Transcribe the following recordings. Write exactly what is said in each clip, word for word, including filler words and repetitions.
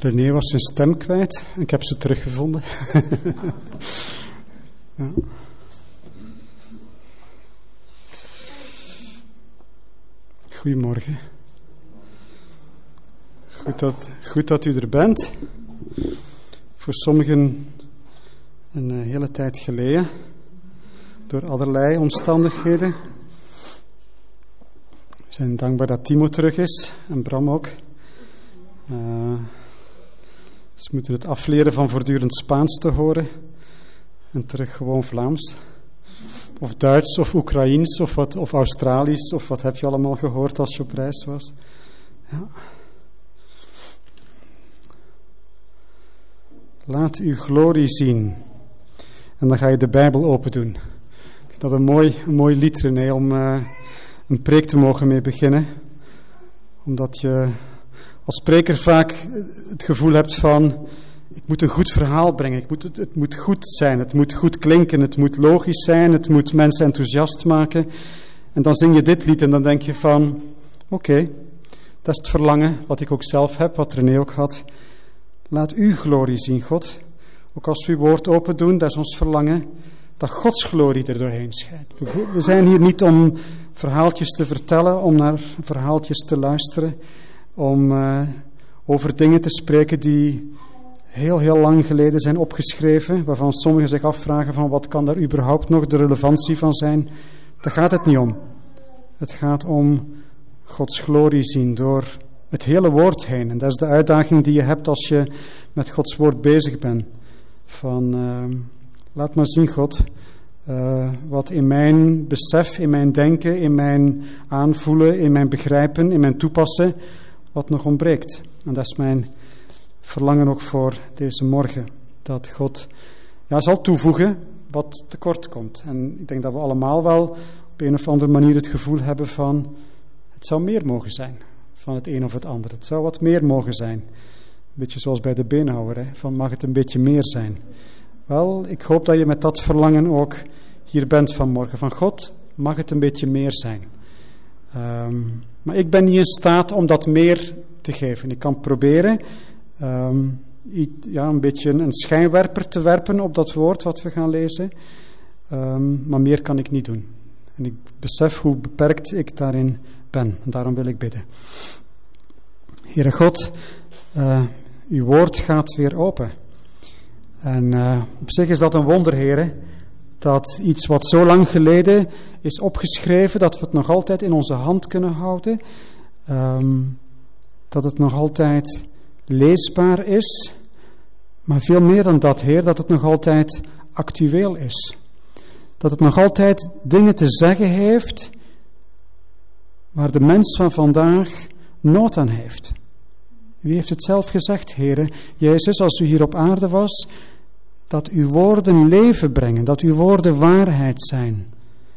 René was zijn stem kwijt en ik heb ze teruggevonden. Ja. Goedemorgen. Goed dat, goed dat u er bent. Voor sommigen een uh, hele tijd geleden, door allerlei omstandigheden. We zijn dankbaar dat Timo terug is en Bram ook. Uh, ze moeten het afleren van voortdurend Spaans te horen en terug gewoon Vlaams. Of Duits, of Oekraïens, of, wat, of Australisch, of wat heb je allemaal gehoord als je op reis was. Ja. Laat uw glorie zien. En dan ga je de Bijbel open doen. Ik vind dat een mooi, een mooi lied, René, om uh, een preek te mogen mee beginnen. Omdat je als spreker vaak het gevoel hebt van, ik moet een goed verhaal brengen, ik moet, het, het moet goed zijn, het moet goed klinken, het moet logisch zijn, het moet mensen enthousiast maken. En dan zing je dit lied en dan denk je van, oké, okay, dat is het verlangen wat ik ook zelf heb, wat René ook had. Laat uw glorie zien, God. Ook als we uw woord open doen, dat is ons verlangen, dat Gods glorie er doorheen schijnt. We zijn hier niet om verhaaltjes te vertellen, om naar verhaaltjes te luisteren, om uh, over dingen te spreken die heel, heel lang geleden zijn opgeschreven, waarvan sommigen zich afvragen van wat kan daar überhaupt nog de relevantie van zijn. Daar gaat het niet om. Het gaat om Gods glorie zien door het hele woord heen. En dat is de uitdaging die je hebt als je met Gods woord bezig bent. Van, uh, laat maar zien, God, uh, wat in mijn besef, in mijn denken, in mijn aanvoelen, in mijn begrijpen, in mijn toepassen, wat nog ontbreekt. En dat is mijn verlangen ook voor deze morgen. Dat God ja, zal toevoegen wat tekort komt. En ik denk dat we allemaal wel op een of andere manier het gevoel hebben van, het zou meer mogen zijn van het een of het ander. Het zou wat meer mogen zijn. Een beetje zoals bij de beenhouwer, hè? Van mag het een beetje meer zijn. Wel, ik hoop dat je met dat verlangen ook hier bent vanmorgen. Van God, mag het een beetje meer zijn. Um, maar ik ben niet in staat om dat meer te geven. Ik kan proberen um, ja, een beetje een schijnwerper te werpen op dat woord wat we gaan lezen. Um, maar meer kan ik niet doen. En ik besef hoe beperkt ik daarin ben. En daarom wil ik bidden. Heere God, uh, uw woord gaat weer open. En uh, op zich is dat een wonder, Heere. Dat iets wat zo lang geleden is opgeschreven, dat we het nog altijd in onze hand kunnen houden. Um, dat het nog altijd leesbaar is. Maar veel meer dan dat, Heer, dat het nog altijd actueel is. Dat het nog altijd dingen te zeggen heeft waar de mens van vandaag nood aan heeft. Wie heeft het zelf gezegd, Heere? Jezus, als u hier op aarde was, dat uw woorden leven brengen, dat uw woorden waarheid zijn.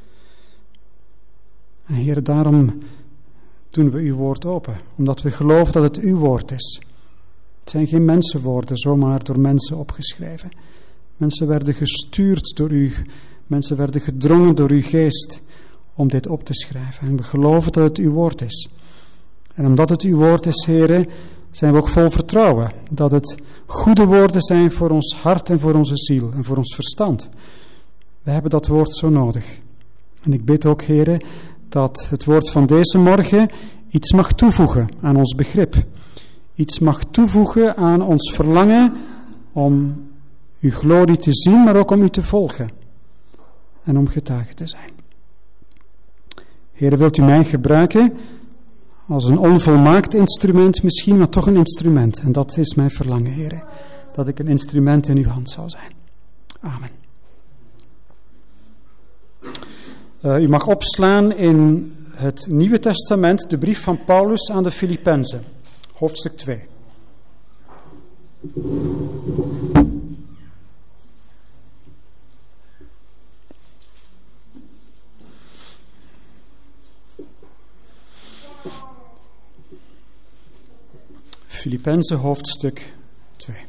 En Heere, daarom doen we uw woord open, omdat we geloven dat het uw woord is. Het zijn geen mensenwoorden, zomaar door mensen opgeschreven. Mensen werden gestuurd door u, mensen werden gedrongen door uw geest om dit op te schrijven. En we geloven dat het uw woord is. En omdat het uw woord is, Heere, zijn we ook vol vertrouwen dat het goede woorden zijn voor ons hart en voor onze ziel en voor ons verstand. We hebben dat woord zo nodig. En ik bid ook, Heere, dat het woord van deze morgen iets mag toevoegen aan ons begrip. Iets mag toevoegen aan ons verlangen om uw glorie te zien, maar ook om u te volgen. En om getuige te zijn. Heere, wilt u mij gebruiken als een onvolmaakt instrument misschien, maar toch een instrument. En dat is mijn verlangen, Heere. Dat ik een instrument in uw hand zal zijn. Amen. Uh, u mag opslaan in het Nieuwe Testament, de brief van Paulus aan de Filippenzen. Hoofdstuk twee. Filippenzen hoofdstuk twee.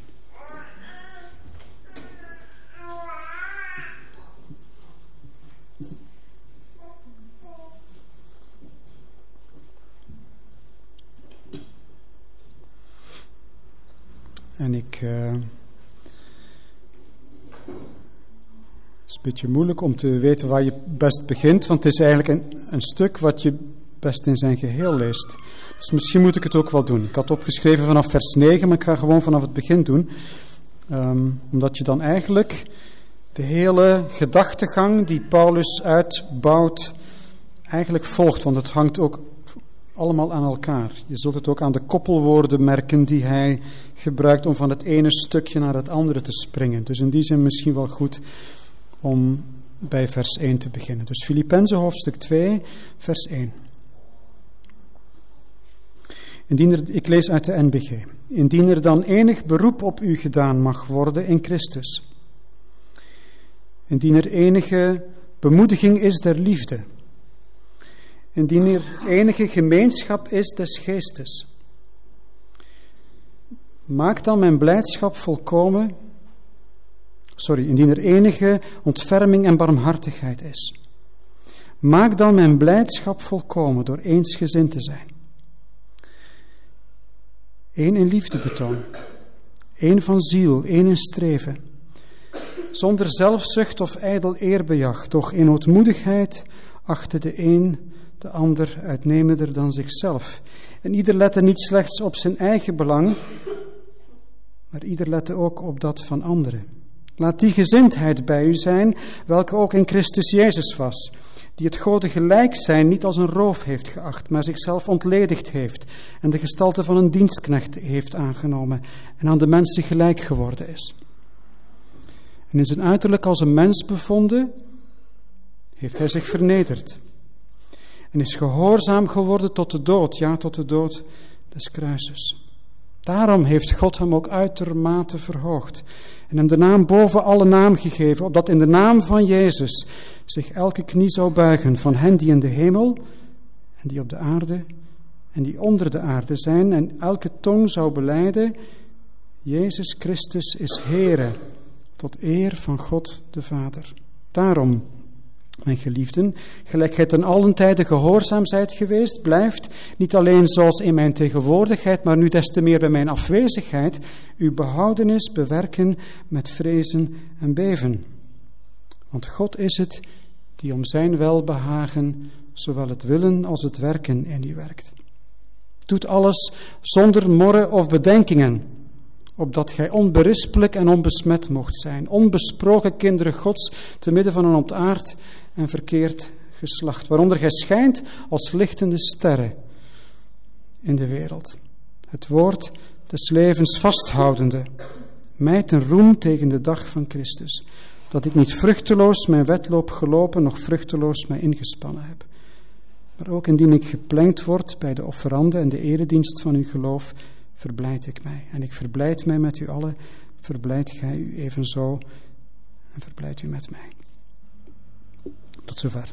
En ik... Uh, het is een beetje moeilijk om te weten waar je best begint, want het is eigenlijk een, een stuk wat je best in zijn geheel leest. Dus misschien moet ik het ook wel doen. Ik had opgeschreven vanaf vers negen, maar ik ga gewoon vanaf het begin doen. Um, omdat je dan eigenlijk de hele gedachtegang die Paulus uitbouwt, eigenlijk volgt. Want het hangt ook allemaal aan elkaar. Je zult het ook aan de koppelwoorden merken die hij gebruikt om van het ene stukje naar het andere te springen. Dus in die zin misschien wel goed om bij vers één te beginnen. Dus Filippenzen hoofdstuk twee, vers één. Indien er, ik lees uit de N B G. Indien er dan enig beroep op u gedaan mag worden in Christus. Indien er enige bemoediging is der liefde. Indien er enige gemeenschap is des geestes. Maak dan mijn blijdschap volkomen. Sorry, indien er enige ontferming en barmhartigheid is. Maak dan mijn blijdschap volkomen door eensgezind te zijn. Eén in liefdebetoon, één van ziel, één in streven, zonder zelfzucht of ijdel eerbejag, doch in ootmoedigheid achtte de een de ander uitnemender dan zichzelf. En ieder lette niet slechts op zijn eigen belang, maar ieder lette ook op dat van anderen. Laat die gezindheid bij u zijn, welke ook in Christus Jezus was, die het Gode gelijk zijn niet als een roof heeft geacht, maar zichzelf ontledigd heeft en de gestalte van een dienstknecht heeft aangenomen en aan de mensen gelijk geworden is. En in zijn uiterlijk als een mens bevonden, heeft hij zich vernederd en is gehoorzaam geworden tot de dood, ja, tot de dood des kruises. Daarom heeft God hem ook uitermate verhoogd en hem de naam boven alle naam gegeven, opdat in de naam van Jezus zich elke knie zou buigen van hen die in de hemel en die op de aarde en die onder de aarde zijn, en elke tong zou belijden, Jezus Christus is Heere, tot eer van God de Vader. Daarom, mijn geliefden, gelijk gij ten allen tijde gehoorzaam zijt geweest, blijft, niet alleen zoals in mijn tegenwoordigheid, maar nu des te meer bij mijn afwezigheid, uw behoudenis bewerken met vrezen en beven. Want God is het die om zijn welbehagen zowel het willen als het werken in u werkt. Doet alles zonder morren of bedenkingen, opdat gij onberispelijk en onbesmet mocht zijn, onbesproken kinderen Gods, te midden van een ontaard en verkeerd geslacht, waaronder gij schijnt als lichtende sterren in de wereld. Het woord des levens vasthoudende, mij ten roem tegen de dag van Christus, dat ik niet vruchteloos mijn wedloop gelopen, noch vruchteloos mij ingespannen heb. Maar ook indien ik geplengd word bij de offerande en de eredienst van uw geloof, verblijd ik mij. En ik verblijd mij met u allen, verblijd gij u evenzo en verblijd u met mij. Tot zover.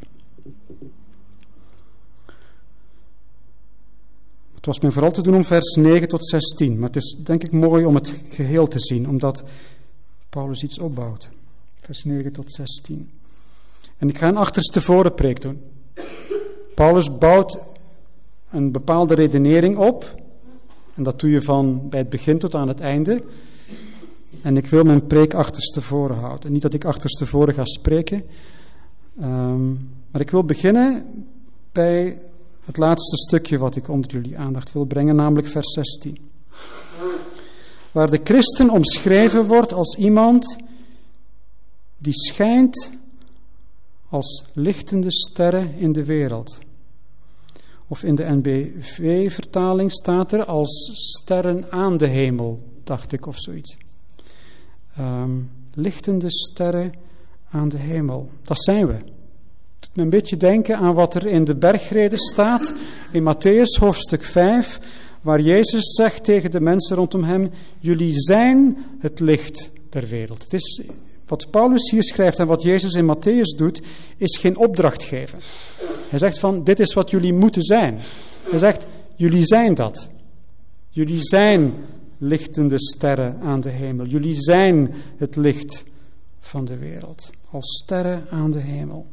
Het was mij vooral te doen om vers negen tot zestien, maar het is denk ik mooi om het geheel te zien, omdat Paulus iets opbouwt. Vers negen tot zestien. En ik ga een achterstevoren preek doen. Paulus bouwt een bepaalde redenering op, en dat doe je van bij het begin tot aan het einde. En ik wil mijn preek achterstevoren houden. Niet dat ik achterstevoren ga spreken, um, maar ik wil beginnen bij het laatste stukje wat ik onder jullie aandacht wil brengen, namelijk vers zestien. Waar de christen omschreven wordt als iemand die schijnt als lichtende sterren in de wereld. Of in de N B V-vertaling staat er als sterren aan de hemel, dacht ik, of zoiets. Um, lichtende sterren aan de hemel. Dat zijn we. Het doet me een beetje denken aan wat er in de bergreden staat, in Mattheüs hoofdstuk vijf, waar Jezus zegt tegen de mensen rondom hem, jullie zijn het licht der wereld. Het is... Wat Paulus hier schrijft en wat Jezus in Mattheüs doet, is geen opdracht geven. Hij zegt van, dit is wat jullie moeten zijn. Hij zegt, jullie zijn dat. Jullie zijn lichtende sterren aan de hemel. Jullie zijn het licht van de wereld. Als sterren aan de hemel.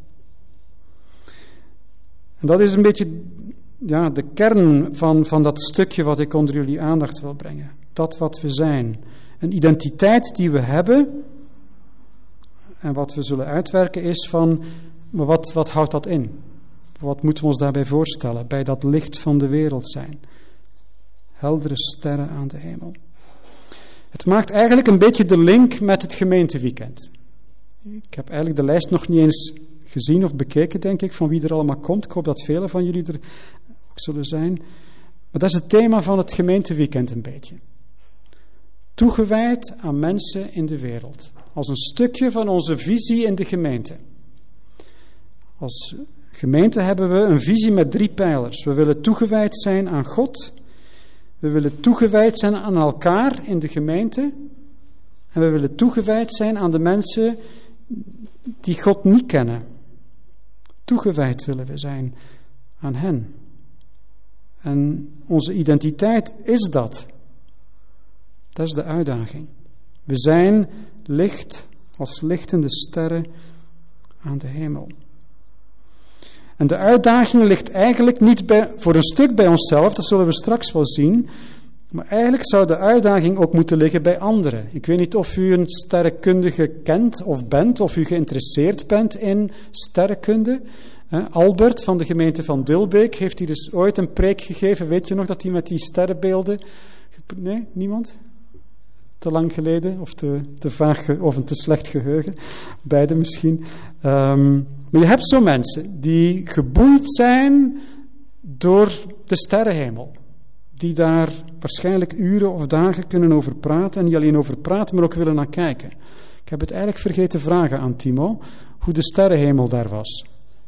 En dat is een beetje ja, de kern van, van dat stukje wat ik onder jullie aandacht wil brengen. Dat wat we zijn Een identiteit die we hebben. En wat we zullen uitwerken is van, maar wat, wat houdt dat in? Wat moeten we ons daarbij voorstellen? Bij dat licht van de wereld zijn. Heldere sterren aan de hemel. Het maakt eigenlijk een beetje de link met het gemeenteweekend. Ik heb eigenlijk de lijst nog niet eens gezien of bekeken, denk ik, van wie er allemaal komt. Ik hoop dat velen van jullie er ook zullen zijn. Maar dat is het thema van het gemeenteweekend een beetje. Toegewijd aan mensen in de wereld. Als een stukje van onze visie in de gemeente. Als gemeente hebben we een visie met drie pijlers. We willen toegewijd zijn aan God. We willen toegewijd zijn aan elkaar in de gemeente. En we willen toegewijd zijn aan de mensen die God niet kennen. Toegewijd willen we zijn aan hen. En onze identiteit is dat. Dat is de uitdaging. We zijn licht als lichtende sterren aan de hemel. En de uitdaging ligt eigenlijk niet bij, voor een stuk bij onszelf, dat zullen we straks wel zien. Maar eigenlijk zou de uitdaging ook moeten liggen bij anderen. Ik weet niet of u een sterrenkundige kent of bent, of u geïnteresseerd bent in sterrenkunde. Albert van de gemeente van Dilbeek heeft hier dus ooit een preek gegeven. Weet je nog dat hij met die sterrenbeelden... Nee, niemand? Te lang geleden, of te, te vaag, of een te slecht geheugen. Beide misschien. Um, maar je hebt zo mensen die geboeid zijn door de sterrenhemel. Die daar waarschijnlijk uren of dagen kunnen over praten. En niet alleen over praten, maar ook willen naar kijken. Ik heb het eigenlijk vergeten vragen aan Timo. Hoe de sterrenhemel daar was.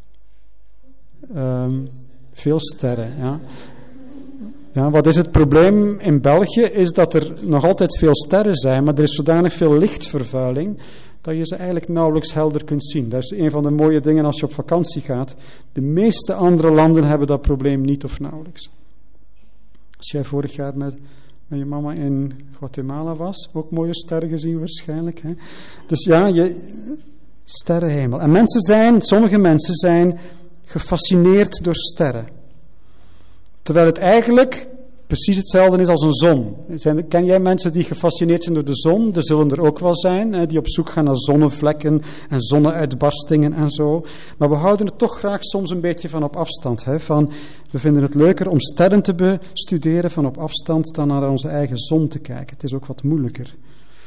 Um, veel sterren, ja. Ja, wat is het probleem in België? Is dat er nog altijd veel sterren zijn, maar er is zodanig veel lichtvervuiling dat je ze eigenlijk nauwelijks helder kunt zien. Dat is een van de mooie dingen als je op vakantie gaat. De meeste andere landen hebben dat probleem niet of nauwelijks. Als jij vorig jaar met, met je mama in Guatemala was, ook mooie sterren gezien waarschijnlijk. Hè? Dus ja, je, sterrenhemel. En mensen zijn, sommige mensen zijn gefascineerd door sterren. Terwijl het eigenlijk precies hetzelfde is als een zon. Zijn, ken jij mensen die gefascineerd zijn door de zon? Er zullen er ook wel zijn, hè, die op zoek gaan naar zonnevlekken en zonneuitbarstingen en zo. Maar we houden het toch graag soms een beetje van op afstand. Hè, van, we vinden het leuker om sterren te bestuderen van op afstand dan naar onze eigen zon te kijken. Het is ook wat moeilijker.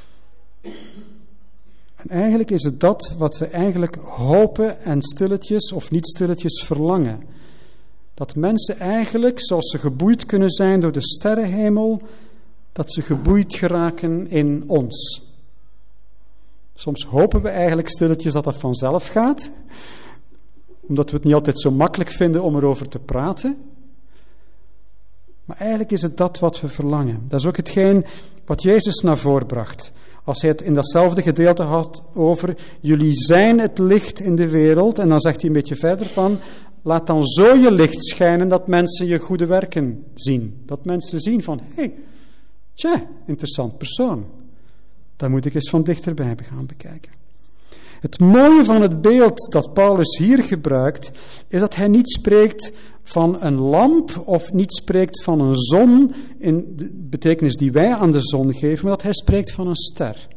En eigenlijk is het dat wat we eigenlijk hopen en stilletjes of niet stilletjes verlangen. Dat mensen eigenlijk, zoals ze geboeid kunnen zijn door de sterrenhemel, dat ze geboeid geraken in ons. Soms hopen we eigenlijk stilletjes dat dat vanzelf gaat, omdat we het niet altijd zo makkelijk vinden om erover te praten. Maar eigenlijk is het dat wat we verlangen. Dat is ook hetgeen wat Jezus naar voren bracht. Als hij het in datzelfde gedeelte had over, jullie zijn het licht in de wereld. En dan zegt hij een beetje verder van, laat dan zo je licht schijnen dat mensen je goede werken zien. Dat mensen zien van, hé, hey, tja, interessant persoon. Daar moet ik eens van dichterbij gaan bekijken. Het mooie van het beeld dat Paulus hier gebruikt, is dat hij niet spreekt van een lamp of niet spreekt van een zon in de betekenis die wij aan de zon geven, maar dat hij spreekt van een ster.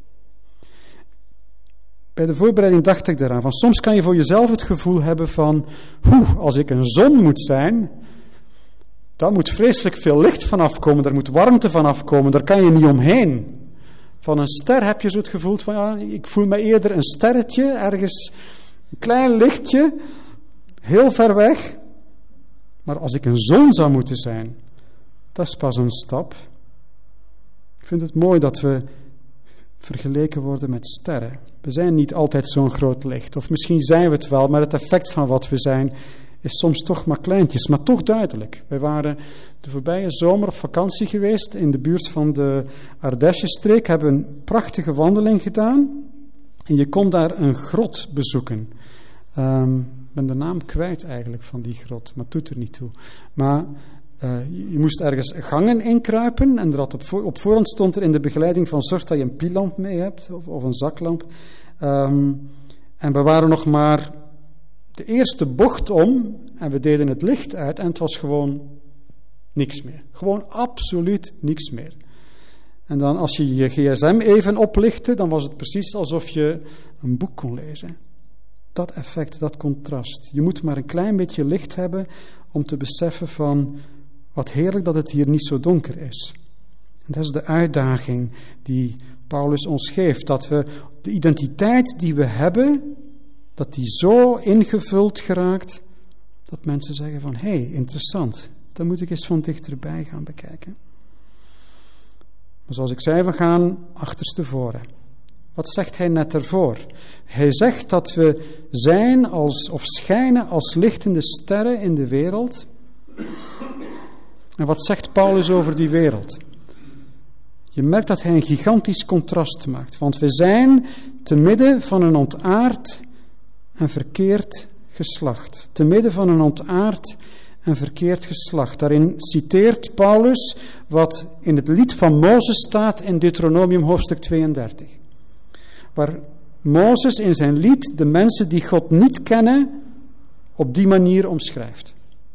Bij de voorbereiding dacht ik eraan, van soms kan je voor jezelf het gevoel hebben van, hoe, als ik een zon moet zijn, daar moet vreselijk veel licht vanaf komen, daar moet warmte vanaf komen, daar kan je niet omheen. Van een ster heb je zo het gevoel van, ja, ik voel me eerder een sterretje, ergens een klein lichtje, heel ver weg. Maar als ik een zon zou moeten zijn, dat is pas een stap. Ik vind het mooi dat we vergeleken worden met sterren. We zijn niet altijd zo'n groot licht. Of misschien zijn we het wel, maar het effect van wat we zijn is soms toch maar kleintjes, maar toch duidelijk. Wij waren de voorbije zomer op vakantie geweest in de buurt van de Ardèche-streek, hebben een prachtige wandeling gedaan en je kon daar een grot bezoeken. Um, ik ben de naam kwijt eigenlijk van die grot, maar het doet er niet toe. Maar uh, je moest ergens gangen inkruipen en er had op, voor, op voorhand stond er in de begeleiding van zorg dat je een piellamp mee hebt of, of een zaklamp. Um, en we waren nog maar de eerste bocht om en we deden het licht uit en het was gewoon niks meer. Gewoon absoluut niks meer. En dan als je je gsm even oplichtte, dan was het precies alsof je een boek kon lezen. Dat effect, dat contrast. Je moet maar een klein beetje licht hebben om te beseffen van wat heerlijk dat het hier niet zo donker is. En dat is de uitdaging die Paulus ons geeft. Dat we de identiteit die we hebben, dat die zo ingevuld geraakt, dat mensen zeggen van, hé, hey, interessant, dan moet ik eens van dichterbij gaan bekijken. Maar zoals ik zei, we gaan achterstevoren. Wat zegt hij net ervoor? Hij zegt dat we zijn als, of schijnen als lichtende sterren in de wereld. En wat zegt Paulus over die wereld? Je merkt dat hij een gigantisch contrast maakt. Want we zijn te midden van een ontaard en verkeerd geslacht. Te midden van een ontaard en verkeerd geslacht. Daarin citeert Paulus wat in het lied van Mozes staat in Deuteronomium hoofdstuk tweeëndertig. Waar Mozes in zijn lied de mensen die God niet kennen op die manier omschrijft.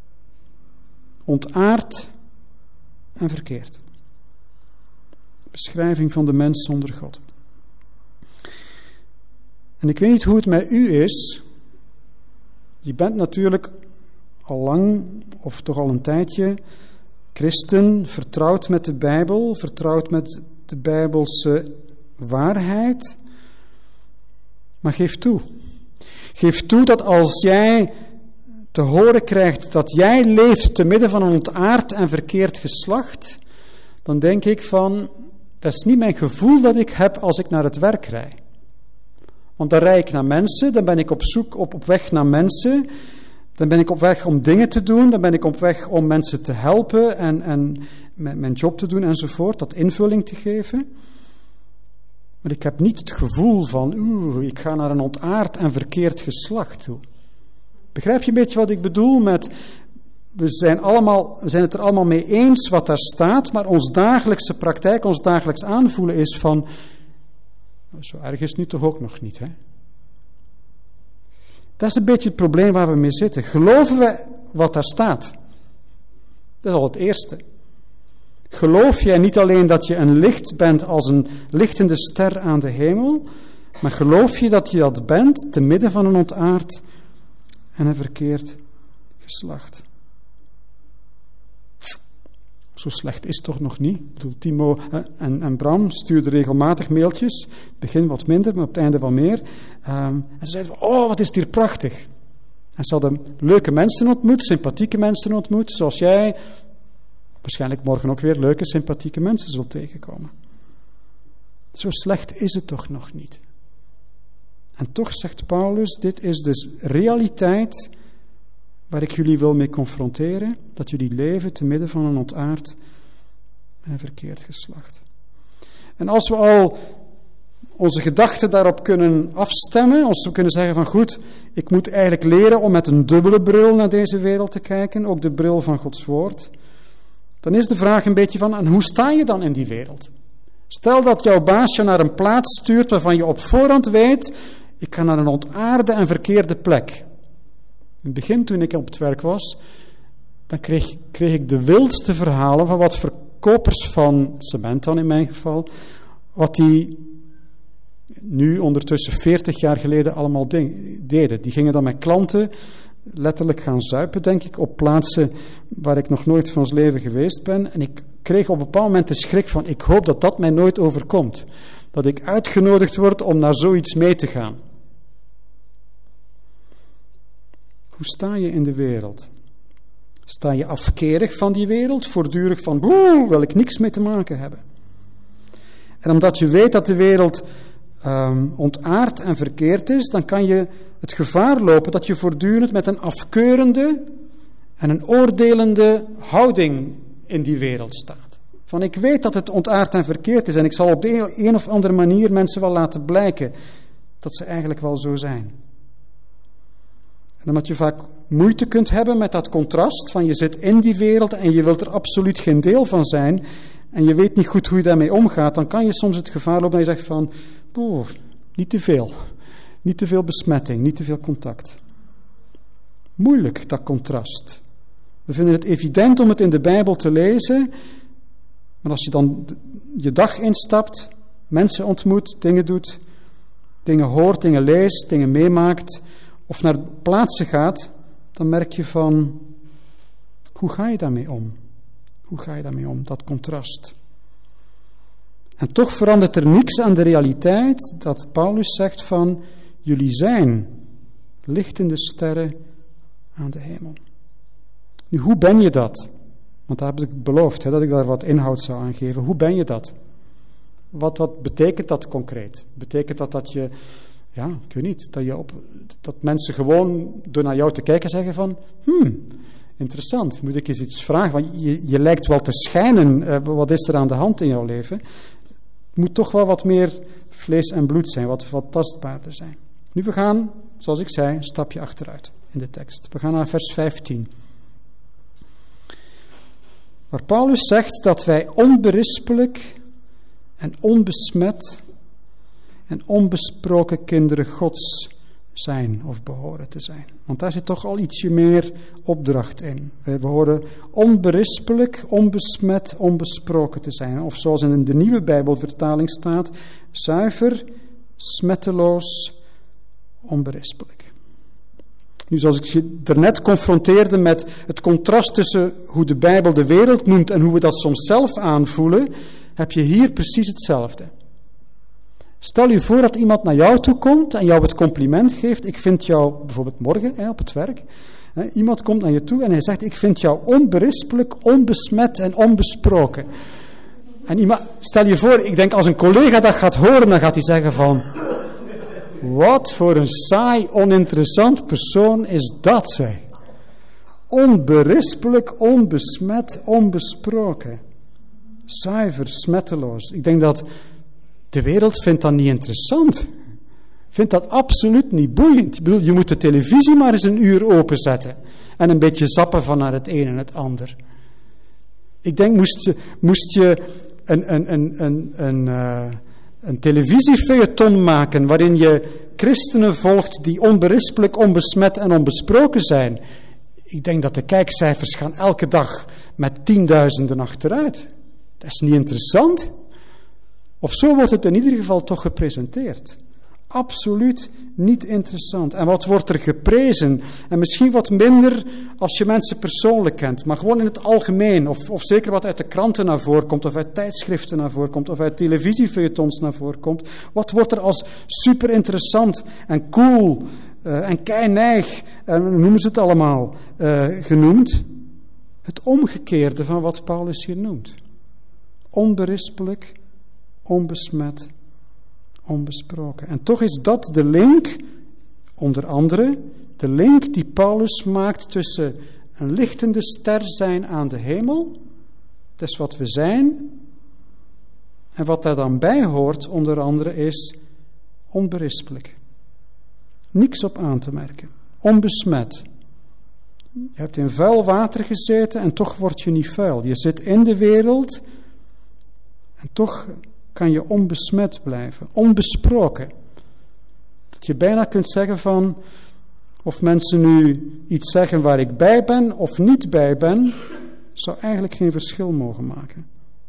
Ontaard en verkeerd. Beschrijving van de mens zonder God. En ik weet niet hoe het met u is. Je bent natuurlijk al lang, of toch al een tijdje, christen, vertrouwd met de Bijbel, vertrouwd met de Bijbelse waarheid. Maar geef toe. Geef toe dat als jij te horen krijgt dat jij leeft te midden van een ontaard en verkeerd geslacht, dan denk ik van, dat is niet mijn gevoel dat ik heb als ik naar het werk rijd. Want dan rijd ik naar mensen, dan ben ik op zoek, op, op weg naar mensen, dan ben ik op weg om dingen te doen, dan ben ik op weg om mensen te helpen en, en mijn job te doen enzovoort, dat invulling te geven. Maar ik heb niet het gevoel van, oeh, ik ga naar een ontaard en verkeerd geslacht toe. Begrijp je een beetje wat ik bedoel met, we zijn, allemaal, we zijn het er allemaal mee eens wat daar staat, maar ons dagelijkse praktijk, ons dagelijks aanvoelen is van, zo erg is het nu toch ook nog niet, hè? Dat is een beetje het probleem waar we mee zitten. Geloven we wat daar staat? Dat is al het eerste. Geloof jij niet alleen dat je een licht bent als een lichtende ster aan de hemel, maar geloof je dat je dat bent te midden van een ontaard en een verkeerd geslacht? Zo slecht is het toch nog niet? Ik bedoel, Timo en, en Bram stuurden regelmatig mailtjes. Het begin wat minder, maar op het einde wat meer. Um, en ze zeiden, oh, wat is het hier prachtig. En ze hadden leuke mensen ontmoet, sympathieke mensen ontmoet, zoals jij waarschijnlijk morgen ook weer leuke, sympathieke mensen zult tegenkomen. Zo slecht is het toch nog niet. En toch zegt Paulus, dit is dus realiteit waar ik jullie wil mee confronteren, dat jullie leven te midden van een ontaard en een verkeerd geslacht. En als we al onze gedachten daarop kunnen afstemmen, als we kunnen zeggen van goed, ik moet eigenlijk leren om met een dubbele bril naar deze wereld te kijken, ook de bril van Gods woord, dan is de vraag een beetje van, en hoe sta je dan in die wereld? Stel dat jouw baas je naar een plaats stuurt waarvan je op voorhand weet, ik ga naar een ontaarde en verkeerde plek. In het begin, toen ik op het werk was, dan kreeg, kreeg ik de wildste verhalen van wat verkopers van cement dan in mijn geval, wat die nu ondertussen veertig jaar geleden allemaal ding, deden. Die gingen dan met klanten letterlijk gaan zuipen, denk ik, op plaatsen waar ik nog nooit van ons leven geweest ben. En ik kreeg op een bepaald moment de schrik van, ik hoop dat dat mij nooit overkomt. Dat ik uitgenodigd word om naar zoiets mee te gaan. Hoe sta je in de wereld? Sta je afkerig van die wereld? Voortdurend van, boe, wil ik niks mee te maken hebben. En omdat je weet dat de wereld um, ontaard en verkeerd is, dan kan je het gevaar lopen dat je voortdurend met een afkeurende en een oordelende houding in die wereld staat. Van ik weet dat het ontaard en verkeerd is en ik zal op de een of andere manier mensen wel laten blijken dat ze eigenlijk wel zo zijn. En omdat je vaak moeite kunt hebben met dat contrast van je zit in die wereld en je wilt er absoluut geen deel van zijn en je weet niet goed hoe je daarmee omgaat, dan kan je soms het gevaar lopen dat je zegt van, boh, niet te veel. Niet te veel besmetting, niet te veel contact. Moeilijk, dat contrast. We vinden het evident om het in de Bijbel te lezen, Maar als je dan je dag instapt, mensen ontmoet, dingen doet, dingen hoort, dingen leest, dingen meemaakt, of naar plaatsen gaat, dan merk je van, hoe ga je daarmee om? Hoe ga je daarmee om, dat contrast? En toch verandert er niks aan de realiteit dat Paulus zegt van, jullie zijn lichtende sterren aan de hemel. Nu, hoe ben je dat? Want daar heb ik beloofd, hè, dat ik daar wat inhoud zou aan geven. Hoe ben je dat? Wat, wat betekent dat concreet? Betekent dat dat je, ja, ik weet niet, dat, je op, dat mensen gewoon door naar jou te kijken zeggen van, hmm, interessant, moet ik eens iets vragen? Want je, je lijkt wel te schijnen, uh, wat is er aan de hand in jouw leven? Het moet toch wel wat meer vlees en bloed zijn, wat, wat tastbaarder zijn. Nu, we gaan, zoals ik zei, een stapje achteruit in de tekst. We gaan naar vers vijftien. Waar Paulus zegt dat wij onberispelijk en onbesmet en onbesproken kinderen Gods zijn of behoren te zijn. Want daar zit toch al ietsje meer opdracht in. We behoren onberispelijk, onbesmet, onbesproken te zijn. Of zoals in de nieuwe Bijbelvertaling staat, zuiver, smetteloos, onberispelijk. Nu, zoals ik je daarnet confronteerde met het contrast tussen hoe de Bijbel de wereld noemt en hoe we dat soms zelf aanvoelen, heb je hier precies hetzelfde. Stel je voor dat iemand naar jou toe komt en jou het compliment geeft. Ik vind jou, bijvoorbeeld morgen hè, op het werk. Hè, iemand komt naar je toe en hij zegt, ik vind jou onberispelijk, onbesmet en onbesproken. En iemand, stel je voor, ik denk als een collega dat gaat horen, dan gaat hij zeggen van, wat voor een saai, oninteressant persoon is dat, zeg. Onberispelijk, onbesmet, onbesproken. Zuiver, smetteloos. Ik denk dat de wereld vindt dat niet interessant. Vindt dat absoluut niet boeiend. Ik bedoel, je moet de televisie maar eens een uur openzetten. En een beetje zappen van naar het een en het ander. Ik denk, moest, moest je een, een, een, een, een, uh, een televisiefeuilleton maken waarin je christenen volgt die onberispelijk, onbesmet en onbesproken zijn. Ik denk dat de kijkcijfers gaan elke dag met tienduizenden achteruit. Dat is niet interessant. Of zo wordt het in ieder geval toch gepresenteerd. Absoluut niet interessant. En wat wordt er geprezen? En misschien wat minder als je mensen persoonlijk kent, maar gewoon in het algemeen. Of, of zeker wat uit de kranten naar voren komt, of uit tijdschriften naar voren komt, of uit televisiefeuilletons naar voren komt. Wat wordt er als super interessant en cool uh, en keineig, en noemen ze het allemaal, uh, genoemd? Het omgekeerde van wat Paulus hier noemt. Onberispelijk, onbesmet, onbesproken. En toch is dat de link, onder andere, de link die Paulus maakt tussen een lichtende ster zijn aan de hemel, dat is wat we zijn, en wat daar dan bij hoort, onder andere, is onberispelijk. Niks op aan te merken. Onbesmet. Je hebt in vuil water gezeten en toch word je niet vuil. Je zit in de wereld en toch kan je onbesmet blijven, onbesproken. Dat je bijna kunt zeggen van, of mensen nu iets zeggen waar ik bij ben of niet bij ben, zou eigenlijk geen verschil mogen maken.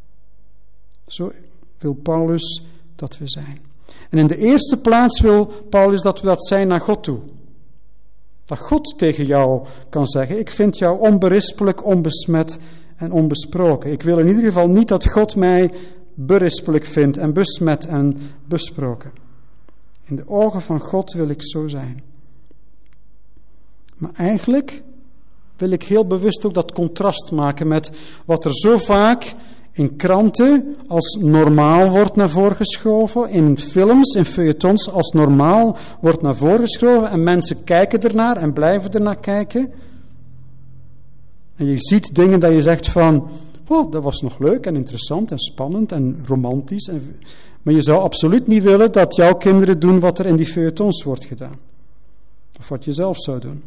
Zo wil Paulus dat we zijn. En in de eerste plaats wil Paulus dat we dat zijn naar God toe. Dat God tegen jou kan zeggen, ik vind jou onberispelijk, onbesmet en onbesproken. Ik wil in ieder geval niet dat God mij berispelijk vindt en besmet en besproken. In de ogen van God wil ik zo zijn. Maar eigenlijk wil ik heel bewust ook dat contrast maken met wat er zo vaak in kranten als normaal wordt naar voren geschoven, in films, in feuilletons als normaal wordt naar voren geschoven en mensen kijken ernaar en blijven ernaar kijken. En je ziet dingen dat je zegt van, oh, dat was nog leuk en interessant en spannend en romantisch. En, maar je zou absoluut niet willen dat jouw kinderen doen wat er in die feuilletons wordt gedaan. Of wat je zelf zou doen.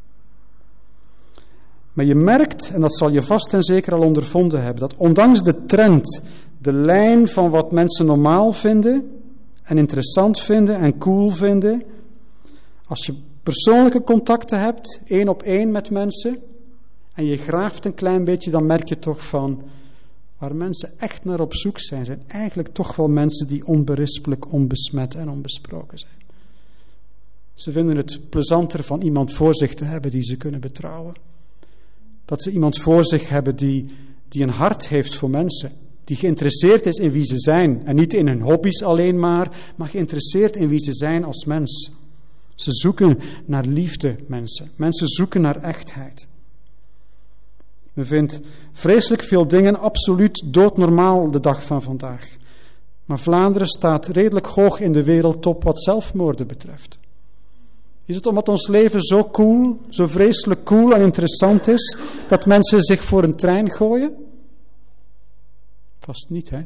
Maar je merkt, en dat zal je vast en zeker al ondervonden hebben, dat ondanks de trend, de lijn van wat mensen normaal vinden en interessant vinden en cool vinden, als je persoonlijke contacten hebt, één op één met mensen, en je graaft een klein beetje, dan merk je toch van, waar mensen echt naar op zoek zijn, zijn eigenlijk toch wel mensen die onberispelijk, onbesmet en onbesproken zijn. Ze vinden het plezanter van iemand voor zich te hebben die ze kunnen betrouwen. Dat ze iemand voor zich hebben die, die een hart heeft voor mensen. Die geïnteresseerd is in wie ze zijn. En niet in hun hobby's alleen maar, maar geïnteresseerd in wie ze zijn als mens. Ze zoeken naar liefde, mensen. Mensen zoeken naar echtheid. Men vindt vreselijk veel dingen absoluut doodnormaal de dag van vandaag. Maar Vlaanderen staat redelijk hoog in de wereldtop wat zelfmoorden betreft. Is het omdat ons leven zo cool, zo vreselijk cool en interessant is, dat mensen zich voor een trein gooien? Vast niet, hè?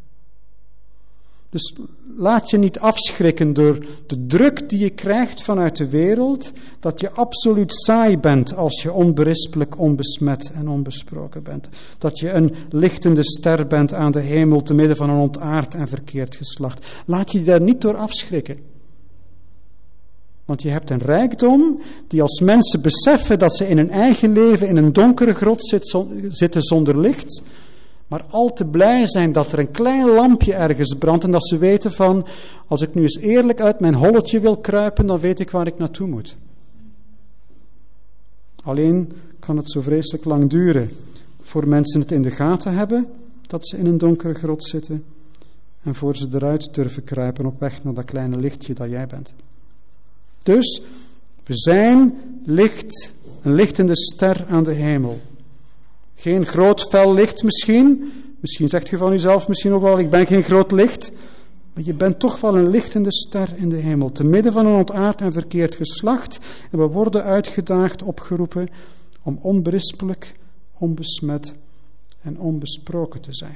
Dus laat je niet afschrikken door de druk die je krijgt vanuit de wereld, dat je absoluut saai bent als je onberispelijk, onbesmet en onbesproken bent. Dat je een lichtende ster bent aan de hemel te midden van een ontaard en verkeerd geslacht. Laat je daar niet door afschrikken. Want je hebt een rijkdom die als mensen beseffen dat ze in hun eigen leven in een donkere grot zitten zonder licht, maar al te blij zijn dat er een klein lampje ergens brandt en dat ze weten van, als ik nu eens eerlijk uit mijn holletje wil kruipen, dan weet ik waar ik naartoe moet. Alleen kan het zo vreselijk lang duren voor mensen het in de gaten hebben dat ze in een donkere grot zitten en voor ze eruit durven kruipen op weg naar dat kleine lichtje dat jij bent. Dus, we zijn licht, een lichtende ster aan de hemel. Geen groot fel licht misschien. Misschien zegt je van jezelf misschien ook wel, ik ben geen groot licht. Maar je bent toch wel een lichtende ster in de hemel. Te midden van een ontaard en verkeerd geslacht. En we worden uitgedaagd, opgeroepen om onberispelijk, onbesmet en onbesproken te zijn.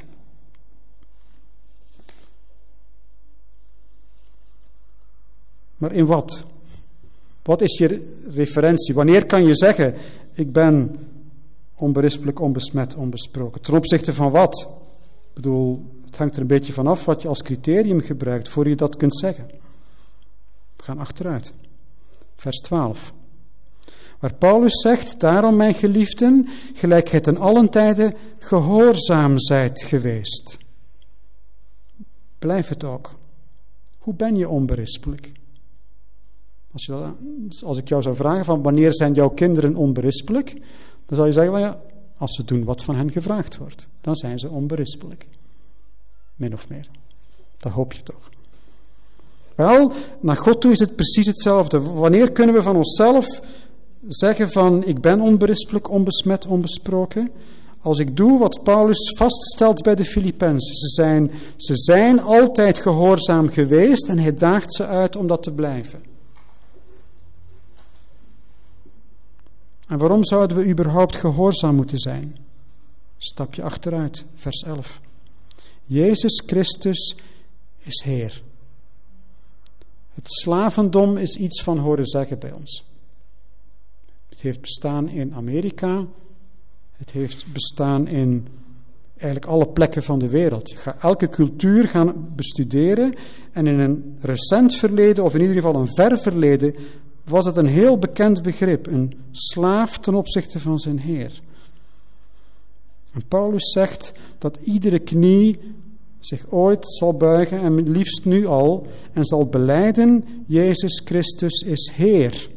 Maar in wat? Wat is je referentie? Wanneer kan je zeggen, ik ben onberispelijk, onbesmet, onbesproken? Ten opzichte van wat? Ik bedoel, het hangt er een beetje vanaf wat je als criterium gebruikt voor je dat kunt zeggen. We gaan achteruit. Vers twaalf. Waar Paulus zegt, daarom mijn geliefden, gelijk gij ten allen tijde gehoorzaam zijt geweest. Blijf het ook. Hoe ben je onberispelijk? Als, je, als ik jou zou vragen van wanneer zijn jouw kinderen onberispelijk, dan zou je zeggen, well ja, als ze doen wat van hen gevraagd wordt, dan zijn ze onberispelijk. Min of meer. Dat hoop je toch. Wel, naar God toe is het precies hetzelfde. Wanneer kunnen we van onszelf zeggen van ik ben onberispelijk, onbesmet, onbesproken? Als ik doe wat Paulus vaststelt bij de Filippenzen. Ze zijn, ze zijn altijd gehoorzaam geweest en hij daagt ze uit om dat te blijven. En waarom zouden we überhaupt gehoorzaam moeten zijn? Stapje achteruit, vers elf. Jezus Christus is Heer. Het slavendom is iets van horen zeggen bij ons. Het heeft bestaan in Amerika. Het heeft bestaan in eigenlijk alle plekken van de wereld. Je gaat elke cultuur gaan bestuderen. En in een recent verleden, of in ieder geval een ver verleden, was het een heel bekend begrip. Een slaaf ten opzichte van zijn Heer. En Paulus zegt dat iedere knie zich ooit zal buigen, en liefst nu al, en zal belijden, Jezus Christus is Heer.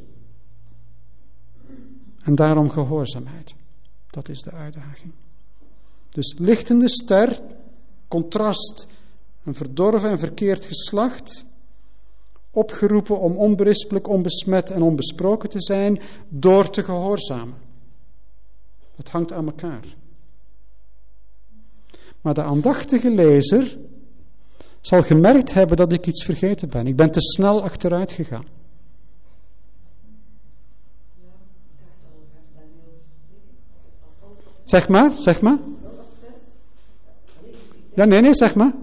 En daarom gehoorzaamheid. Dat is de uitdaging. Dus lichtende ster, contrast, een verdorven en verkeerd geslacht, opgeroepen om onberispelijk, onbesmet en onbesproken te zijn, door te gehoorzamen. Het hangt aan elkaar. Maar de aandachtige lezer zal gemerkt hebben dat ik iets vergeten ben. Ik ben te snel achteruit gegaan. Zeg maar, zeg maar. Ja, nee, nee, zeg maar.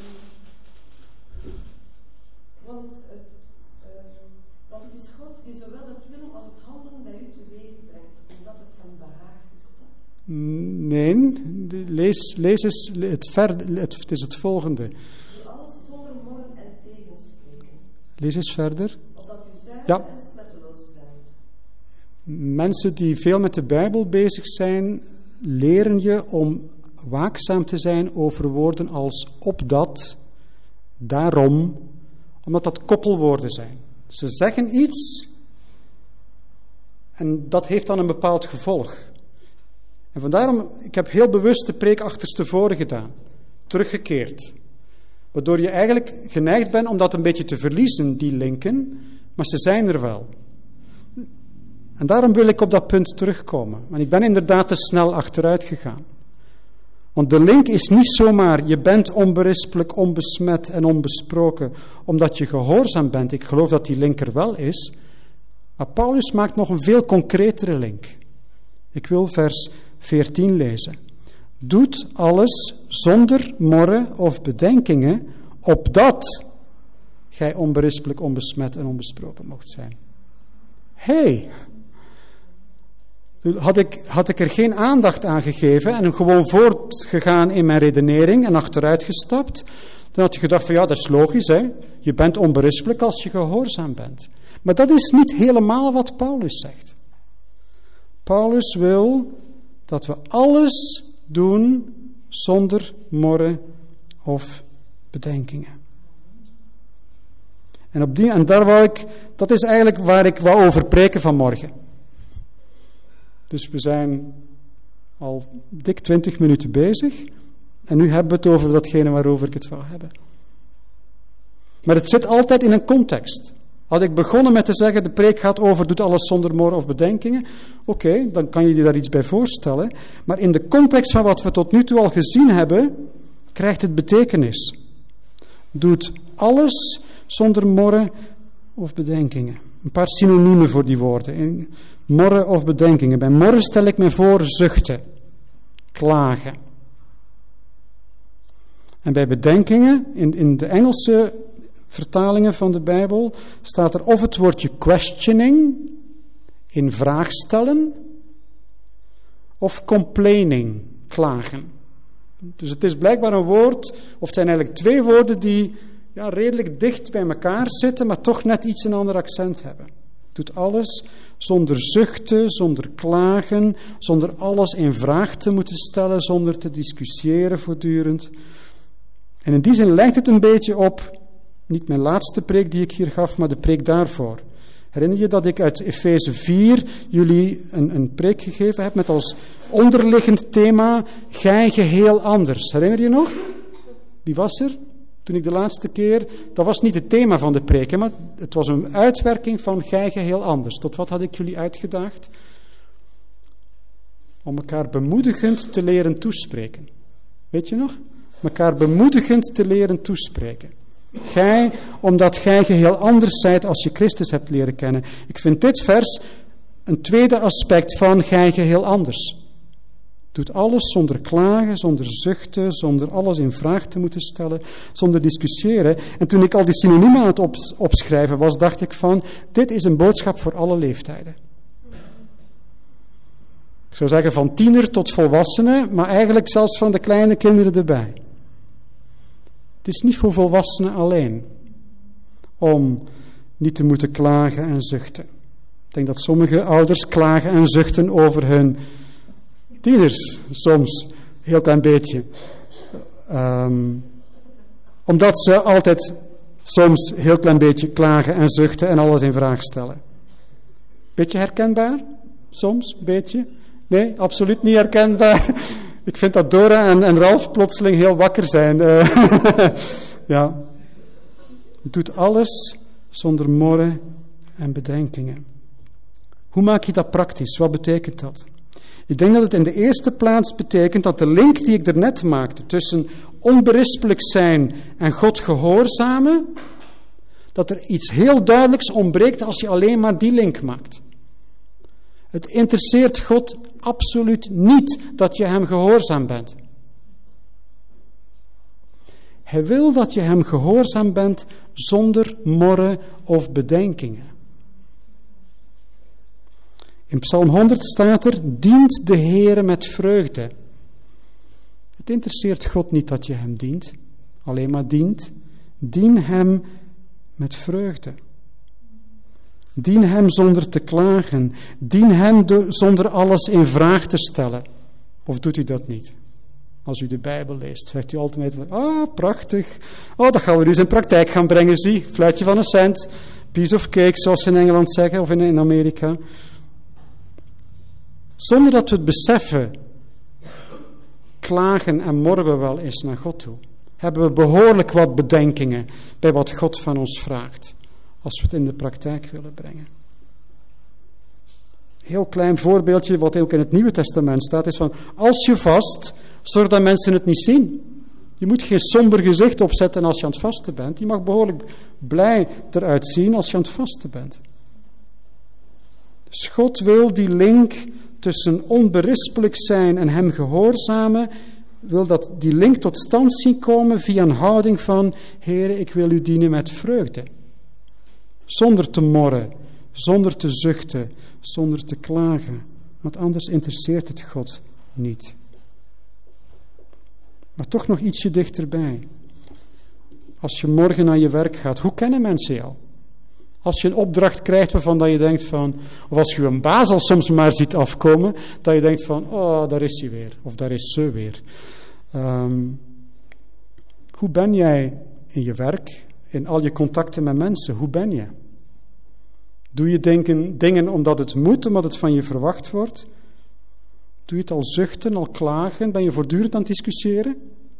Want het is God die zowel het willen als het handelen bij u teweeg brengt, omdat het hem behaagt, is dat? Nee, lees, lees eens het, ver, het, het is het volgende. Die alles zonder morren en tegenspreken. Lees eens verder. Opdat u zuiver Ja. en smetteloos blijft. Mensen die veel met de Bijbel bezig zijn, leren je om waakzaam te zijn over woorden als opdat, daarom, omdat dat koppelwoorden zijn. Ze zeggen iets en dat heeft dan een bepaald gevolg. En vandaarom, ik heb heel bewust de preek achterstevoren gedaan, teruggekeerd. Waardoor je eigenlijk geneigd bent om dat een beetje te verliezen, die linken, maar ze zijn er wel. En daarom wil ik op dat punt terugkomen. Want ik ben inderdaad te snel achteruit gegaan. Want de link is niet zomaar, je bent onberispelijk, onbesmet en onbesproken, omdat je gehoorzaam bent. Ik geloof dat die link er wel is. Maar Paulus maakt nog een veel concretere link. Ik wil vers veertien lezen. Doet alles zonder morren of bedenkingen, opdat gij onberispelijk, onbesmet en onbesproken mocht zijn. Hé! Hey, had ik, had ik er geen aandacht aan gegeven en gewoon voortgegaan in mijn redenering en achteruit gestapt, dan had je gedacht van ja, dat is logisch, hè? Je bent onberispelijk als je gehoorzaam bent. Maar dat is niet helemaal wat Paulus zegt. Paulus wil dat we alles doen zonder morren of bedenkingen. En, op die, en daar wou ik, dat is eigenlijk waar ik wou over preken vanmorgen. Dus we zijn al dik twintig minuten bezig. En nu hebben we het over datgene waarover ik het wou hebben. Maar het zit altijd in een context. Had ik begonnen met te zeggen, de preek gaat over, doet alles zonder morren of bedenkingen. Oké, okay, dan kan je je daar iets bij voorstellen. Maar in de context van wat we tot nu toe al gezien hebben, krijgt het betekenis. Doet alles zonder morren of bedenkingen. Een paar synoniemen voor die woorden. Morren of bedenkingen. Bij morren stel ik me voor zuchten, klagen. En bij bedenkingen, in, in de Engelse vertalingen van de Bijbel, staat er of het woordje questioning, in vraag stellen, of complaining, klagen. Dus het is blijkbaar een woord, of het zijn eigenlijk twee woorden die ja, redelijk dicht bij elkaar zitten, maar toch net iets een ander accent hebben. Doet alles zonder zuchten, zonder klagen, zonder alles in vraag te moeten stellen, zonder te discussiëren voortdurend. En in die zin lijkt het een beetje op, niet mijn laatste preek die ik hier gaf, maar de preek daarvoor. Herinner je dat ik uit Efeze vier jullie een, een preek gegeven heb met als onderliggend thema, gij geheel anders. Herinner je nog? Wie was er? Toen ik de laatste keer, dat was niet het thema van de preek, hè, maar het was een uitwerking van gij geheel anders. Tot wat had ik jullie uitgedaagd? Om elkaar bemoedigend te leren toespreken. Weet je nog? Elkaar bemoedigend te leren toespreken. Gij, omdat gij geheel anders zijt als je Christus hebt leren kennen. Ik vind dit vers een tweede aspect van gij geheel anders. Doet alles zonder klagen, zonder zuchten, zonder alles in vraag te moeten stellen, zonder discussiëren. En toen ik al die synoniemen aan het op- opschrijven was, dacht ik van, dit is een boodschap voor alle leeftijden. Ik zou zeggen van tiener tot volwassenen, maar eigenlijk zelfs van de kleine kinderen erbij. Het is niet voor volwassenen alleen om niet te moeten klagen en zuchten. Ik denk dat sommige ouders klagen en zuchten over hun tieners, soms, een heel klein beetje. Um, omdat ze altijd soms een heel klein beetje klagen en zuchten en alles in vraag stellen. Beetje herkenbaar? Soms, beetje? Nee, absoluut niet herkenbaar. Ik vind dat Dora en, en Ralf plotseling heel wakker zijn. Uh, ja. Doet alles zonder morren en bedenkingen. Hoe maak je dat praktisch? Wat betekent dat? Ik denk dat het in de eerste plaats betekent dat de link die ik daarnet maakte tussen onberispelijk zijn en God gehoorzamen, dat er iets heel duidelijks ontbreekt als je alleen maar die link maakt. Het interesseert God absoluut niet dat je hem gehoorzaam bent. Hij wil dat je hem gehoorzaam bent zonder morren of bedenkingen. In Psalm honderd staat er, dient de Heere met vreugde. Het interesseert God niet dat je hem dient, alleen maar dient. Dien hem met vreugde. Dien hem zonder te klagen. Dien hem de, zonder alles in vraag te stellen. Of doet u dat niet? als u de Bijbel leest. Zegt u altijd, ah, prachtig. Oh, dat gaan we nu eens in praktijk gaan brengen, zie. Fluitje van een cent. Piece of cake, zoals ze in Engeland zeggen, of in, in Amerika. Zonder dat we het beseffen, klagen en morren we wel eens naar God toe. Hebben we behoorlijk wat bedenkingen bij wat God van ons vraagt, als we het in de praktijk willen brengen. Een heel klein voorbeeldje, wat ook in het Nieuwe Testament staat, is van, als je vast, zorg dat mensen het niet zien. Je moet geen somber gezicht opzetten als je aan het vasten bent. Je mag behoorlijk blij eruit zien als je aan het vasten bent. Dus God wil die link tussen onberispelijk zijn en hem gehoorzamen, wil dat die link tot stand zien komen via een houding van, Heere, ik wil u dienen met vreugde. Zonder te morren, zonder te zuchten, zonder te klagen. Want anders interesseert het God niet. Maar toch nog ietsje dichterbij. Als je morgen naar je werk gaat, hoe kennen mensen jou? Als je een opdracht krijgt waarvan dat je denkt van, of als je een baas al soms maar ziet afkomen, dat je denkt van, oh, daar is hij weer, of daar is ze weer. Um, hoe ben jij in je werk, in al je contacten met mensen, hoe ben je? Doe je denken, dingen omdat het moet, omdat het van je verwacht wordt? Doe je het al zuchten, al klagen? Ben je voortdurend aan het discussiëren?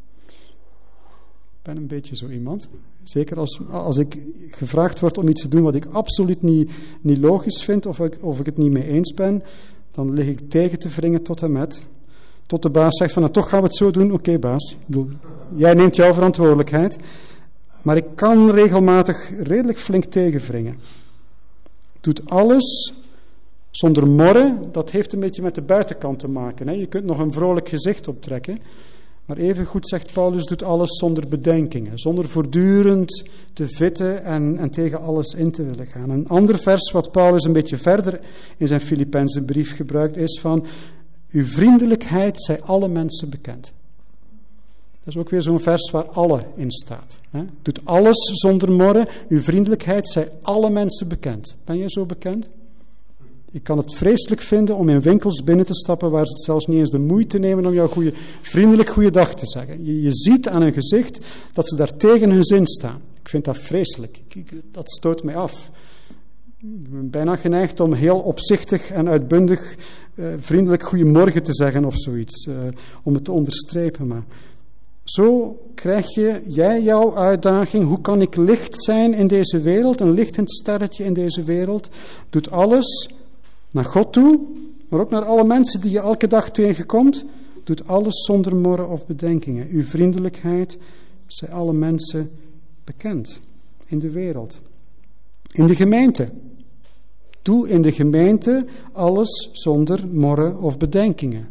Ik ben een beetje zo iemand. Zeker als, als ik gevraagd word om iets te doen wat ik absoluut niet, niet logisch vind, of ik, of ik het niet mee eens ben, dan lig ik tegen te wringen tot en met. Tot de baas zegt van, nou, toch gaan we het zo doen. Oké, okay, baas, ik bedoel, jij neemt jouw verantwoordelijkheid. Maar ik kan regelmatig redelijk flink tegenwringen. Doet alles zonder morren. Dat heeft een beetje met de buitenkant te maken. Hè? Je kunt nog een vrolijk gezicht optrekken. Maar evengoed zegt Paulus, doet alles zonder bedenkingen. Zonder voortdurend te vitten en, en tegen alles in te willen gaan. Een ander vers wat Paulus een beetje verder in zijn Filippenzen brief gebruikt is van, uw vriendelijkheid zij alle mensen bekend. Dat is ook weer zo'n vers waar alle in staat. Hè? Doet alles zonder morren. Uw vriendelijkheid zij alle mensen bekend. Ben jij zo bekend? Ik kan het vreselijk vinden om in winkels binnen te stappen waar ze het zelfs niet eens de moeite nemen om jou goeie, vriendelijk goeiedag te zeggen. Je, je ziet aan hun gezicht dat ze daar tegen hun zin staan. Ik vind dat vreselijk. Ik, ik, dat stoot mij af. Ik ben bijna geneigd om heel opzichtig en uitbundig uh, vriendelijk goeiemorgen te zeggen of zoiets. Uh, om het te onderstrepen. Maar zo krijg je, jij jouw uitdaging. Hoe kan ik licht zijn in deze wereld? Een lichtend sterretje in deze wereld. Doet alles naar God toe, maar ook naar alle mensen die je elke dag tegenkomt. Doet alles zonder morren of bedenkingen. Uw vriendelijkheid zijn alle mensen bekend in de wereld. In de gemeente. Doe in de gemeente alles zonder morren of bedenkingen.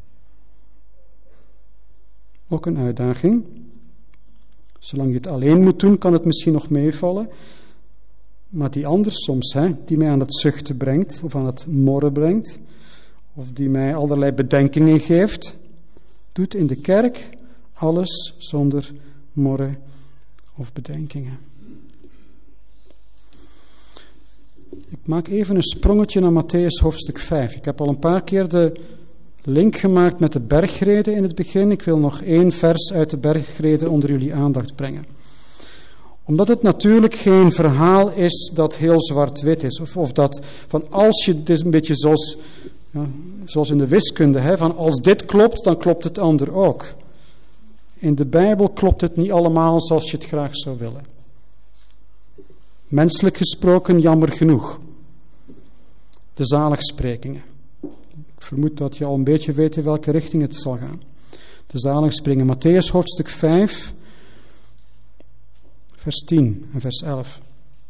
Ook een uitdaging. Zolang je het alleen moet doen, kan het misschien nog meevallen. Maar die ander soms, hè, die mij aan het zuchten brengt, of aan het morren brengt, of die mij allerlei bedenkingen geeft, doet in de kerk alles zonder morren of bedenkingen. Ik maak even een sprongetje naar Mattheüs hoofdstuk vijf. Ik heb al een paar keer de link gemaakt met de bergrede in het begin. Ik wil nog één vers uit de bergrede onder jullie aandacht brengen. Omdat het natuurlijk geen verhaal is dat heel zwart-wit is. Of, of dat van als je, het is een beetje zoals, ja, zoals in de wiskunde, hè, van als dit klopt, dan klopt het ander ook. In de Bijbel klopt het niet allemaal zoals je het graag zou willen. Menselijk gesproken, jammer genoeg. De zaligsprekingen. Ik vermoed dat je al een beetje weet in welke richting het zal gaan. De zaligsprekingen. Mattheüs hoofdstuk vijf, vers tien en vers elf.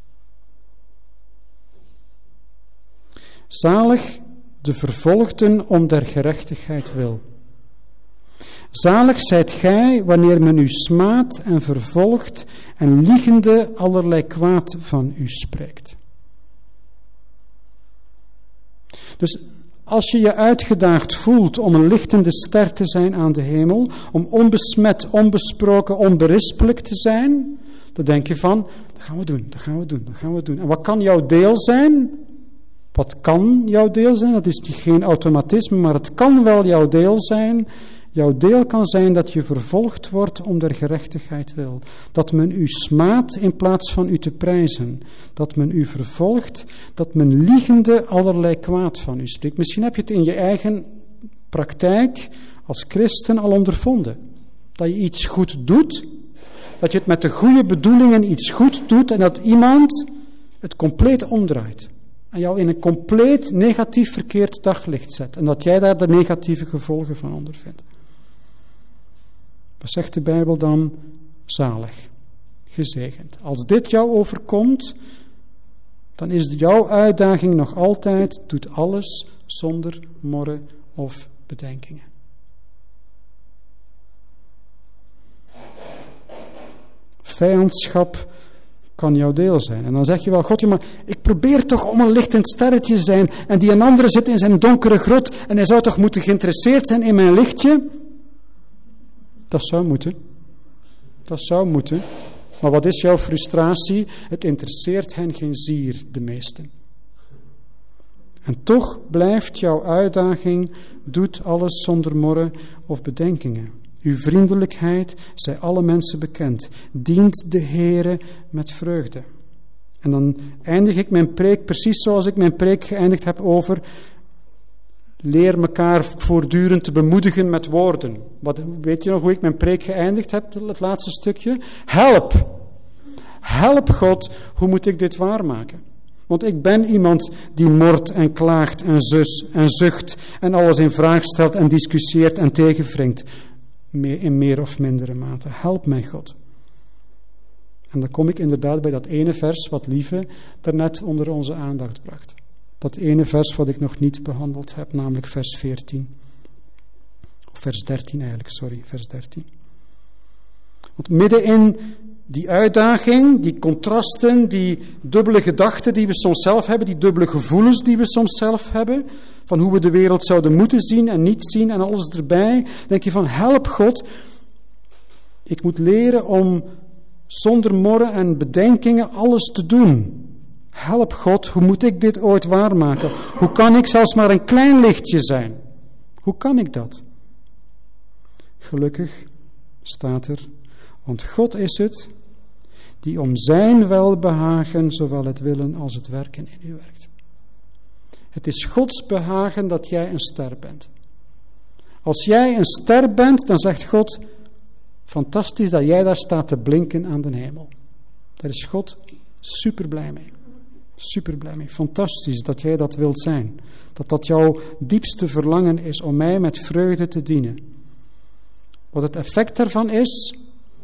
Zalig de vervolgden om der gerechtigheid wil. Zalig zijt gij wanneer men u smaadt en vervolgt en liegende allerlei kwaad van u spreekt. Dus als je je uitgedaagd voelt om een lichtende ster te zijn aan de hemel, om onbesmet, onbesproken, onberispelijk te zijn, dan denk je van, dat gaan we doen, dat gaan we doen, dat gaan we doen. En wat kan jouw deel zijn? Wat kan jouw deel zijn? Dat is geen automatisme, maar het kan wel jouw deel zijn. Jouw deel kan zijn dat je vervolgd wordt om der gerechtigheid wil. Dat men u smaadt in plaats van u te prijzen. Dat men u vervolgt, dat men liegende allerlei kwaad van u spreekt. Misschien heb je het in je eigen praktijk als christen al ondervonden. Dat je iets goed doet, dat je het met de goede bedoelingen iets goed doet en dat iemand het compleet omdraait. En jou in een compleet negatief verkeerd daglicht zet. En dat jij daar de negatieve gevolgen van ondervindt. Wat zegt de Bijbel dan? Zalig. Gezegend. Als dit jou overkomt, dan is jouw uitdaging nog altijd, doet alles zonder morren of bedenkingen. Vijandschap kan jouw deel zijn. En dan zeg je wel, God, maar ik probeer toch om een lichtend sterretje te zijn en die een andere zit in zijn donkere grot en hij zou toch moeten geïnteresseerd zijn in mijn lichtje? Dat zou moeten. Dat zou moeten. Maar wat is jouw frustratie? Het interesseert hen geen zier, de meesten. En toch blijft jouw uitdaging, doet alles zonder morren of bedenkingen. Uw vriendelijkheid zij alle mensen bekend. Dient de Heere met vreugde. En dan eindig ik mijn preek precies zoals ik mijn preek geëindigd heb over leer elkaar voortdurend te bemoedigen met woorden. Wat, weet je nog hoe ik mijn preek geëindigd heb, het laatste stukje? Help! Help God, hoe moet ik dit waarmaken? Want ik ben iemand die mort en klaagt en zus en zucht en alles in vraag stelt en discussieert en tegenwringt. In meer of mindere mate. Help mij, God. En dan kom ik inderdaad bij dat ene vers wat Lieve daarnet onder onze aandacht bracht. Dat ene vers wat ik nog niet behandeld heb, namelijk vers veertien. Of vers dertien eigenlijk, sorry, vers dertien. Want midden in die uitdaging, die contrasten, die dubbele gedachten die we soms zelf hebben, die dubbele gevoelens die we soms zelf hebben, van hoe we de wereld zouden moeten zien en niet zien en alles erbij, denk je van, help God, ik moet leren om zonder morren en bedenkingen alles te doen. Help God, hoe moet ik dit ooit waarmaken? Hoe kan ik zelfs maar een klein lichtje zijn? Hoe kan ik dat? Gelukkig staat er, want God is het die om zijn welbehagen zowel het willen als het werken in u werkt. Het is Gods behagen dat jij een ster bent. Als jij een ster bent, dan zegt God, fantastisch dat jij daar staat te blinken aan de hemel. Daar is God super blij mee. Super blij mee. Fantastisch dat jij dat wilt zijn. Dat dat jouw diepste verlangen is om mij met vreugde te dienen. Wat het effect daarvan is,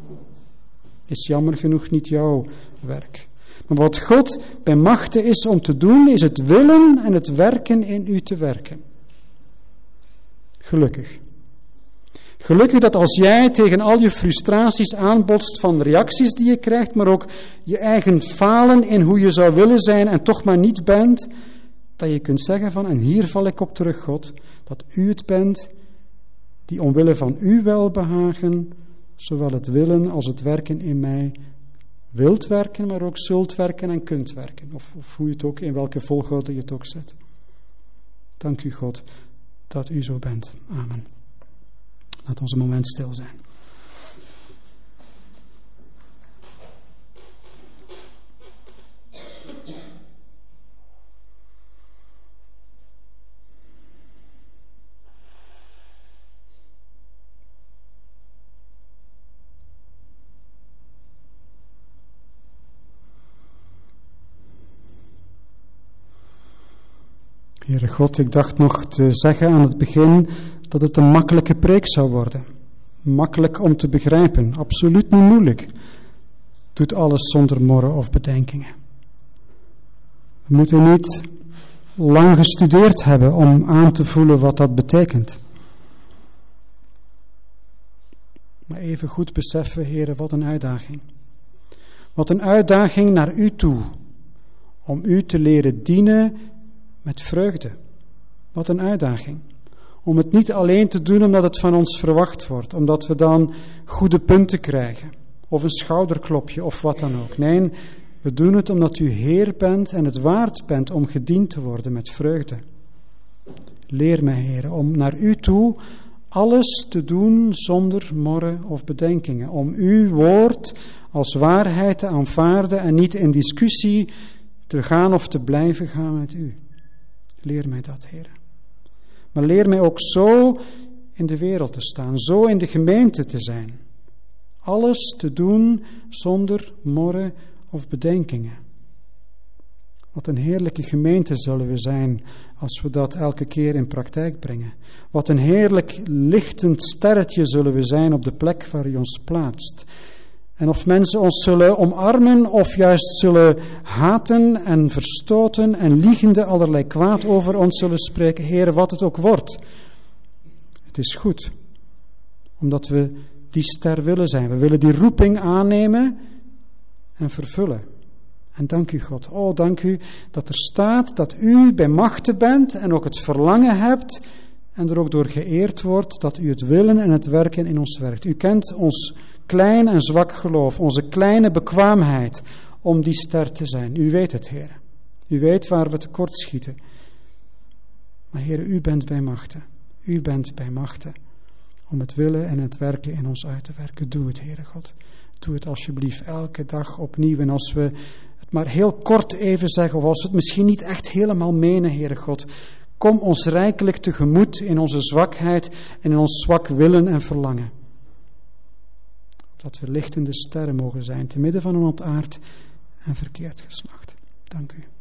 is jammer genoeg niet jouw werk. Maar wat God bij machte is om te doen, is het willen en het werken in u te werken. Gelukkig. Gelukkig dat als jij tegen al je frustraties aanbotst van reacties die je krijgt, maar ook je eigen falen in hoe je zou willen zijn en toch maar niet bent, dat je kunt zeggen van, en hier val ik op terug, God, dat u het bent die omwille van uw welbehagen zowel het willen als het werken in mij wilt werken, maar ook zult werken en kunt werken. Of, of hoe je het ook, in welke volgorde je het ook zet. Dank u, God, dat u zo bent. Amen. Laat ons een moment stil zijn. Heere God, ik dacht nog te zeggen aan het begin dat het een makkelijke preek zou worden. Makkelijk om te begrijpen, absoluut niet moeilijk. Doet alles zonder morren of bedenkingen. We moeten niet lang gestudeerd hebben om aan te voelen wat dat betekent. Maar even goed beseffen, Heere, wat een uitdaging. Wat een uitdaging naar u toe. Om u te leren dienen met vreugde. Wat een uitdaging. Om het niet alleen te doen omdat het van ons verwacht wordt. Omdat we dan goede punten krijgen. Of een schouderklopje of wat dan ook. Nee, we doen het omdat u Heer bent en het waard bent om gediend te worden met vreugde. Leer mij, Heer, om naar u toe alles te doen zonder morren of bedenkingen. Om uw woord als waarheid te aanvaarden en niet in discussie te gaan of te blijven gaan met u. Leer mij dat, Heer. Maar leer mij ook zo in de wereld te staan, zo in de gemeente te zijn. Alles te doen zonder morren of bedenkingen. Wat een heerlijke gemeente zullen we zijn als we dat elke keer in praktijk brengen. Wat een heerlijk lichtend sterretje zullen we zijn op de plek waar u ons plaatst. En of mensen ons zullen omarmen of juist zullen haten en verstoten en liegende allerlei kwaad over ons zullen spreken. Heere, wat het ook wordt. Het is goed, omdat we die ster willen zijn. We willen die roeping aannemen en vervullen. En dank u, God. Oh, dank u dat er staat dat u bij machten bent en ook het verlangen hebt en er ook door geëerd wordt dat u het willen en het werken in ons werkt. U kent ons klein en zwak geloof, onze kleine bekwaamheid om die ster te zijn. U weet het, Heer. U weet waar we tekortschieten. Maar Heer, u bent bij machten. U bent bij machten om het willen en het werken in ons uit te werken. Doe het, Heere God. Doe het alsjeblieft elke dag opnieuw. En als we het maar heel kort even zeggen, of als we het misschien niet echt helemaal menen, Heere God, kom ons rijkelijk tegemoet in onze zwakheid en in ons zwak willen en verlangen. Dat we lichtende sterren mogen zijn, te midden van een ontaard en verkeerd geslacht. Dank u.